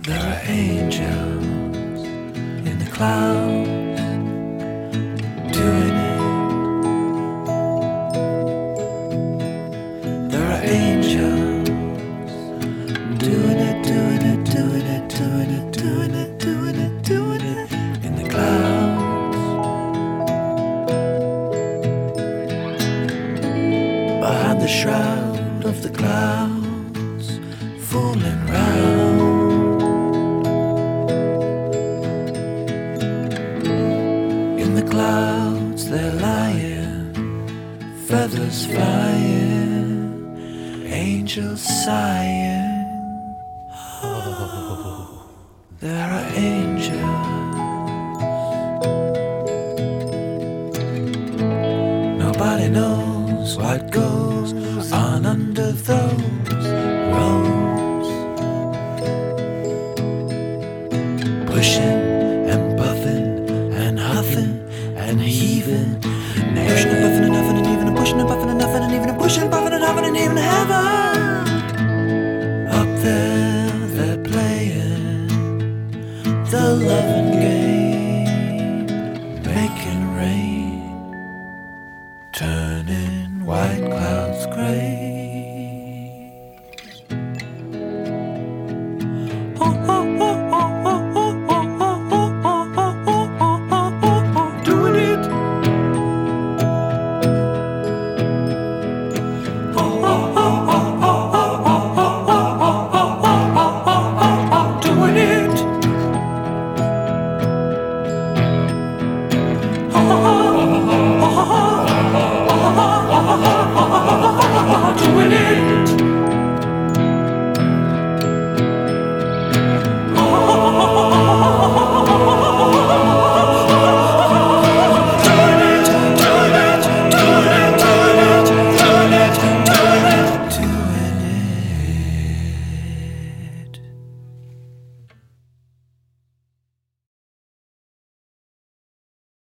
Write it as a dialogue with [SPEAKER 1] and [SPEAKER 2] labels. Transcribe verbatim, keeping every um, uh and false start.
[SPEAKER 1] There are angels in the clouds doing it. There are angels doing it, doing it, doing it, doing it, doing it, doing it, doing it in the clouds. Behind the shroud of the clouds, fooling round. In the clouds they're lying, feathers flying, angels sighing. Oh, there are angels. Nobody knows what goes on under those roads, pushing and puffing and huffing and heaving, pushing and puffing and huffing and even pushing and puffing and huffing and even pushing, puffing and huffing and even heaven up there.